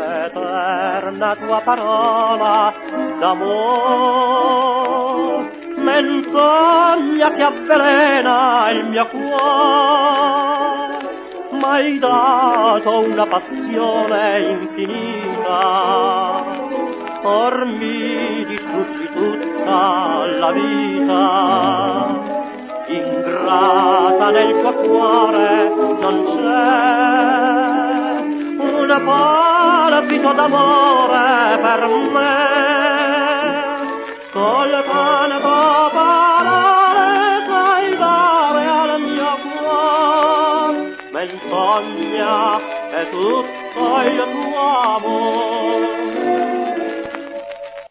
l'eterna tua parola d'amor, menzogna che avvelena il mio cuore, m'hai dato una passione infinita, or mi distruggi tutta la vita. Ingrata nel tuo cuore non c'è un palpito d'amore per me, col canto parole sai dare al mio cuore, menzogna è tutto il tuo